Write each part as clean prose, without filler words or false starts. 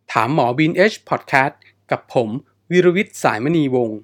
ถามหมอบีนเอชพอดแคสต์กับผมวีรวิทย์สายมณีวงศ์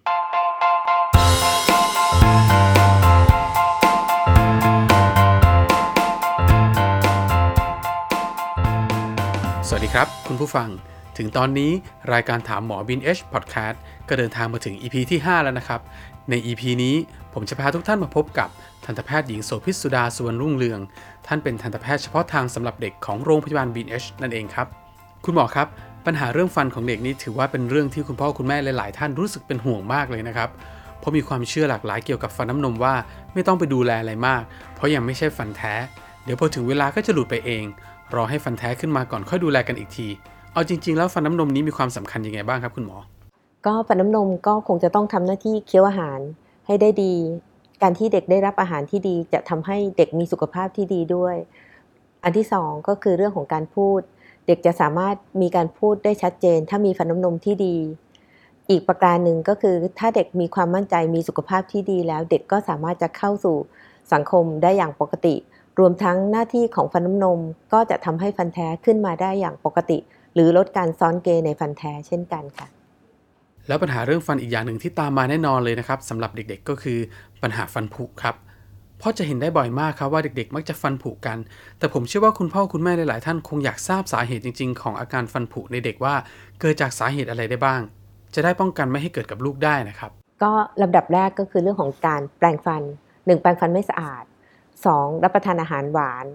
สวัสดีครับคุณผู้ฟังถึงตอนนี้รายการถามหมอบีนเอชพอดแคสต์ก็เดินทางมาถึง EP ที่ 5 แล้วนะครับใน EP นี้ผมจะพาทุกท่านมาพบกับทันตแพทย์หญิงโสภิตสุดาสุวรรณรุ่งเรืองท่านเป็นทันตแพทย์เฉพาะทางสำหรับเด็กของโรงพยาบาล B&H นั่นเองครับคุณหมอครับปัญหาเรื่องฟันของเด็กนี้ถือว่าเป็นเรื่องที่คุณพ่อคุณแม่หลายๆท่านรู้สึกเป็นห่วงมากเลยนะครับเพราะมีความเชื่อหลากหลายเกี่ยวกับฟันน้ำนมว่าไม่ต้องไปดูแลอะไรมากเพราะยังไม่ใช่ฟันแท้เดี๋ยวพอถึงเวลาก็จะหลุดไปเองรอให้ฟันแท้ขึ้นมาก่อนค่อยดูแลกันอีกทีเอาจริงๆแล้วฟันน้ำนมนี้มีความสำคัญยังไงบ้างครับคุณหมอก็ฟันน้ำนมก็คงจะต้องทำหน้าที่เคี้ยวอาหารให้ได้ดีการที่เด็กได้รับอาหารที่ดีจะทำให้เด็กมีสุขภาพที่ดีด้วยอันที่สองก็คือเรื่องของการพูดเด็กจะสามารถมีการพูดได้ชัดเจนถ้ามีฟันน้ำนมที่ดีอีกประการหนึ่งก็คือถ้าเด็กมีความมั่นใจมีสุขภาพที่ดีแล้วเด็กก็สามารถจะเข้าสู่สังคมได้อย่างปกติรวมทั้งหน้าที่ของฟันน้ำนมก็จะทำให้ฟันแท้ขึ้นมาได้อย่างปกติหรือลดการซ้อนเกในฟันแท้เช่นกันค่ะแล้วปัญหาเรื่องฟันอีกอย่างหนึ่งที่ตามมาแน่นอนเลยนะครับสำหรับเด็กๆก็คือปัญหาฟันผุครับเพราะจะเห็นได้บ่อยมากครับว่าเด็กๆมักจะฟันผุกันแต่ผมเชื่อว่าคุณพ่อคุณแม่หลายๆท่านคงอยากทราบสาเหตุจริงๆของอาการฟันผุในเด็กว่าเกิดจากสาเหตุอะไรได้บ้างจะได้ป้องกันไม่ให้เกิดกับลูกได้นะครับก็ลำดับแรกก็คือเรื่องของการแปรงฟัน1แปรงฟันไม่สะอาด2รับประทานอาหารหวาน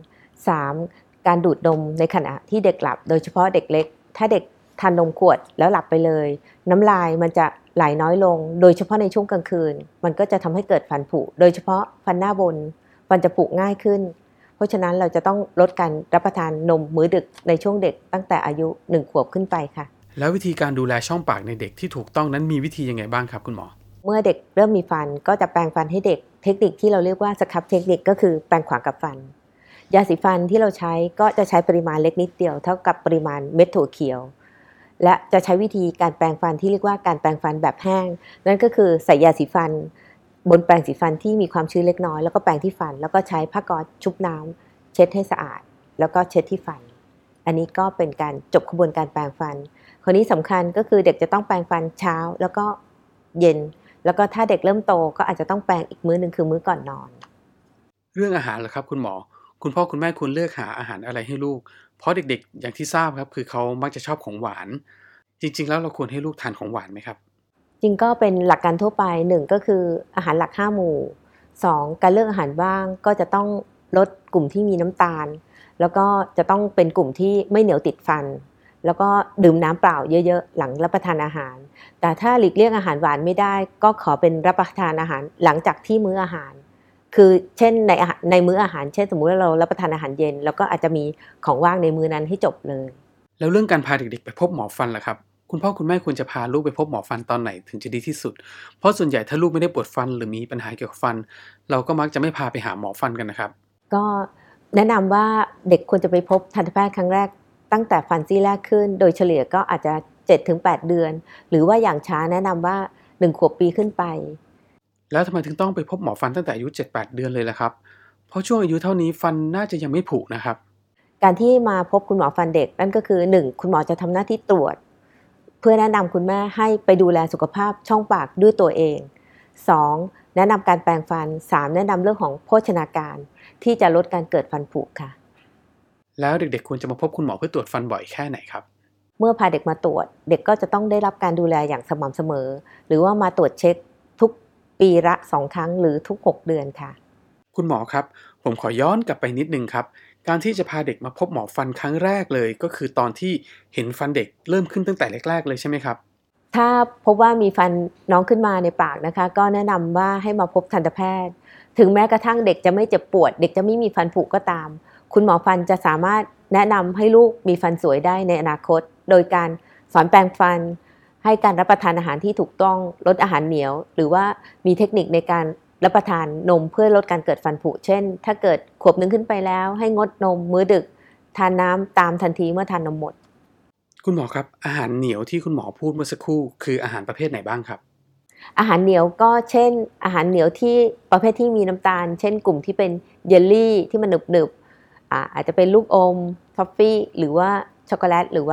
3การดูดนมในขณะที่เด็กหลับโดยเฉพาะเด็กเล็กถ้าเด็กทานนมขวดแล้วหลับไปเลยน้ำลายมันจะไหลน้อยลงโดยเฉพาะในช่วงกลางคืนมันก็จะทำให้เกิดฟันผุโดยเฉพาะฟันหน้าบนฟันจะผุง่ายขึ้นเพราะฉะนั้นเราจะต้องลดการรับประทานนมมื้อดึกในช่วงเด็กตั้งแต่อายุ1 ขวบขึ้นไปค่ะแล้ววิธีการดูแลช่องปากในเด็กที่ถูกต้องนั้นมีวิธียังไงบ้างครับคุณหมอเมื่อเด็กเริ่มมีฟันก็จะแปรงฟันให้เด็กเทคนิคที่เราเรียกว่าสครับเทคนิคก็คือแปรงขวางกับฟันยาสีฟันที่เราใช้ก็จะใช้ปริมาณเล็กนิดเดียวเท่ากับปริมาณเม็ดถั่วเขียวและจะใช้วิธีการแปรงฟันที่เรียกว่าการแปรงฟันแบบแห้งนั่นก็คือใส่ยาสีฟันบนแปรงสีฟันที่มีความชื้นเล็กน้อยแล้วก็แปรงที่ฟันแล้วก็ใช้ผ้าก๊อซชุบน้ำเช็ดให้สะอาดแล้วก็เช็ดที่ฟันอันนี้ก็เป็นการจบกระบวนการแปรงฟันคราวนี้สำคัญก็คือเด็กจะต้องแปรงฟันเช้าแล้วก็เย็นแล้วก็ถ้าเด็กเริ่มโตก็อาจจะต้องแปรงอีกมื้อนึงคือมื้อก่อนนอนเรื่องอาหารเหรอครับคุณหมอคุณพ่อคุณแม่ควรเลือกหาอาหารอะไรให้ลูกเพราะเด็กๆอย่างที่ทราบครับคือเขามักจะชอบของหวานจริงๆแล้วเราควรให้ลูกทานของหวานไหมครับจริงก็เป็นหลักการทั่วไป1ก็คืออาหารหลัก5หมู่2การเลือกอาหารว่างก็จะต้องลดกลุ่มที่มีน้ำตาลแล้วก็จะต้องเป็นกลุ่มที่ไม่เหนียวติดฟันแล้วก็ดื่มน้ำเปล่าเยอะๆหลังรับประทานอาหารแต่ถ้าหลีกเลี่ยงอาหารหวานไม่ได้ก็ขอเป็นรับประทานอาหารหลังจากที่มื้ออาหารคือเช่นในมื้ออาหารเช่นสมมุติว่าเรารับประทานอาหารเย็นแล้วก็อาจจะมีของว่างในมื้อนั้นให้จบเลยแล้วเรื่องการพาเด็กๆไปพบหมอฟันล่ะครับคุณพ่อคุณแม่ควรจะพาลูกไปพบหมอฟันตอนไหนถึงจะดีที่สุดเพราะส่วนใหญ่ถ้าลูกไม่ได้ปวดฟันหรือมีปัญหาเกี่ยวกับฟันเราก็มักจะไม่พาไปหาหมอฟันกันนะครับก็แนะนำว่าเด็กควรจะไปพบทันตแพทย์ครั้งแรกตั้งแต่ฟันซี่แรกขึ้นโดยเฉลี่ยก็อาจจะ 7-8 เดือนหรือว่าอย่างช้าแนะนำว่า1 ขวบปีขึ้นไปแล้วทำไมถึงต้องไปพบหมอฟันตั้งแต่อายุ 7-8 เดือนเลยล่ะครับเพราะช่วงอายุเท่านี้ฟันน่าจะยังไม่ผุนะครับการที่มาพบคุณหมอฟันเด็กนั่นก็คือ1คุณหมอจะทำหน้าที่ตรวจเพื่อแนะนำคุณแม่ให้ไปดูแลสุขภาพช่องปากด้วยตัวเอง2แนะนำการแปรงฟัน3แนะนำเรื่องของโภชนาการที่จะลดการเกิดฟันผุค่ะแล้วเด็กๆควรจะมาพบคุณหมอเพื่อตรวจฟันบ่อยแค่ไหนครับเมื่อพาเด็กมาตรวจเด็กก็จะต้องได้รับการดูแลอย่างสม่ำเสมอหรือว่ามาตรวจเช็คทุกปีละ2 ครั้งหรือทุก6 เดือนค่ะคุณหมอครับผมขอย้อนกลับไปนิดนึงครับการที่จะพาเด็กมาพบหมอฟันครั้งแรกเลยก็คือตอนที่เห็นฟันเด็กเริ่มขึ้นตั้งแต่แรกๆเลยใช่ไหมครับถ้าพบว่ามีฟันน้องขึ้นมาในปากนะคะก็แนะนำว่าให้มาพบทันตแพทย์ถึงแม้กระทั่งเด็กจะไม่เจ็บปวดเด็กจะไม่มีฟันผุก็ตามคุณหมอฟันจะสามารถแนะนำให้ลูกมีฟันสวยได้ในอนาคตโดยการสอนแปรงฟันให้การรับประทานอาหารที่ถูกต้องลดอาหารเหนียวหรือว่ามีเทคนิคในการรับประทานนมเพื่อลดการเกิดฟันผุเช่นถ้าเกิดขวบ1ขึ้นไปแล้วให้งดนมมื้อดึกทานน้ำตามทันทีเมื่อทานนมหมดคุณหมอครับอาหารเหนียวที่คุณหมอพูดเมื่อสักครู่คืออาหารประเภทไหนบ้างครับอาหารเหนียวก็เช่นอาหารเหนียวที่ประเภทที่มีน้ำตาลเช่นกลุ่มที่เป็นเยลลี่ที่มันหนึบๆอาจจะเป็นลูกอมทอฟฟี่หรือว่าช็อกโกแลตหรือว่า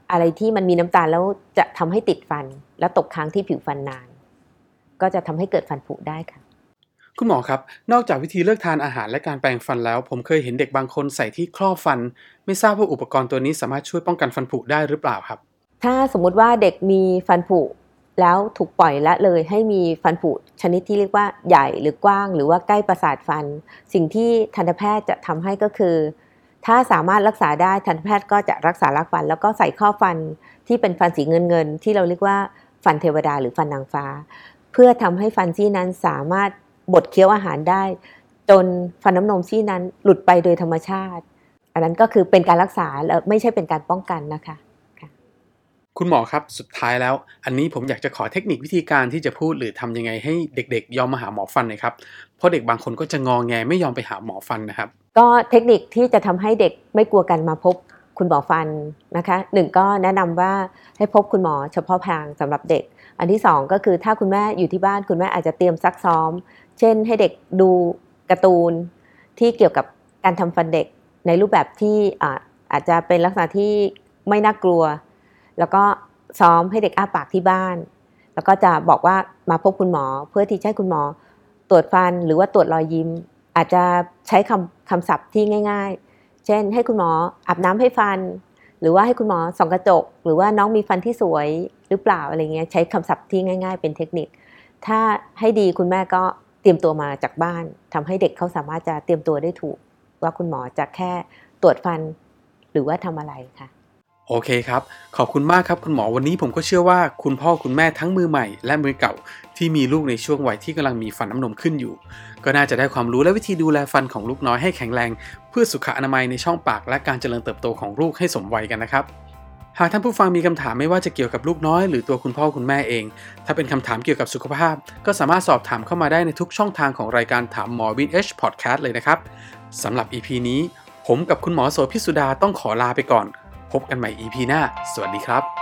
อะไรที่มันมีน้ำตาลแล้วจะทำให้ติดฟันแล้วตกค้างที่ผิวฟันนานก็จะทำให้เกิดฟันผุได้ค่ะคุณหมอครับนอกจากวิธีเลือกทานอาหารและการแปรงฟันแล้วผมเคยเห็นเด็กบางคนใส่ที่ครอบฟันไม่ทราบว่าอุปกรณ์ตัวนี้สามารถช่วยป้องกันฟันผุได้หรือเปล่าครับถ้าสมมุติว่าเด็กมีฟันผุแล้วถูกปล่อยละเลยให้มีฟันผุชนิดที่เรียกว่าใหญ่หรือกว้างหรือว่าใกล้ประสาทฟันสิ่งที่ทันตแพทย์จะทำให้ก็คือถ้าสามารถรักษาได้ทันตแพทย์ก็จะรักษารากฟันแล้วก็ใส่ข้อฟันที่เป็นฟันสีเงินที่เราเรียกว่าฟันเทวดาหรือฟันนางฟ้าเพื่อทำให้ฟันซี่นั้นสามารถบดเคี้ยวอาหารได้จนฟันน้ำนมซี่นั้นหลุดไปโดยธรรมชาติอันนั้นก็คือเป็นการรักษาแล้วไม่ใช่เป็นการป้องกันนะคะคุณหมอครับสุดท้ายแล้วอันนี้ผมอยากจะขอเทคนิควิธีการที่จะพูดหรือทำยังไงให้เด็กๆยอมมาหาหมอฟันหน่อยครับเพราะเด็กบางคนก็จะงอแงไม่ยอมไปหาหมอฟันนะครับก็เทคนิคที่จะทำให้เด็กไม่กลัวกันมาพบคุณหมอฟันนะคะหนึ่งก็แนะนำว่าให้พบคุณหมอเฉพาะทางสำหรับเด็กอันที่สองก็คือถ้าคุณแม่อยู่ที่บ้านคุณแม่อาจจะเตรียมซักซ้อมเช่นให้เด็กดูการ์ตูนที่เกี่ยวกับการทำฟันเด็กในรูปแบบที่อาจจะเป็นลักษณะที่ไม่น่ากลัวแล้วก็ซ้อมให้เด็กอ้าปากที่บ้านแล้วก็จะบอกว่ามาพบคุณหมอเพื่อที่จะให้คุณหมอตรวจฟันหรือว่าตรวจรอยยิ้มอาจจะใช้คำศัพท์ที่ง่ายๆเช่นให้คุณหมออาบน้ำให้ฟันหรือว่าให้คุณหมอส่องกระจกหรือว่าน้องมีฟันที่สวยหรือเปล่าอะไรเงี้ยใช้คำศัพท์ที่ง่ายๆเป็นเทคนิคถ้าให้ดีคุณแม่ก็เตรียมตัวมาจากบ้านทำให้เด็กเขาสามารถจะเตรียมตัวได้ถูกว่าคุณหมอจะแค่ตรวจฟันหรือว่าทำอะไรค่ะโอเคครับขอบคุณมากครับคุณหมอวันนี้ผมก็เชื่อว่าคุณพ่อคุณแม่ทั้งมือใหม่และมือเก่าที่มีลูกในช่วงวัยที่กำลังมีฟันน้ำนมขึ้นอยู่ก็น่าจะได้ความรู้และวิธีดูแลฟันของลูกน้อยให้แข็งแรงเพื่อสุขอนามัยในช่องปากและการเจริญเติบโตของลูกให้สมวัยกันนะครับหากท่านผู้ฟังมีคำถามไม่ว่าจะเกี่ยวกับลูกน้อยหรือตัวคุณพ่อคุณแม่เองถ้าเป็นคำถามเกี่ยวกับสุขภาพก็สามารถสอบถามเข้ามาได้ในทุกช่องทางของรายการถามหมอ BH Podcast เลยนะครับสำหรับ EP นี้ผมกับคุณหมอโสภิสุดาต้องขอลาไปก่อนพบกันใหม่ EP หน้าสวัสดีครับ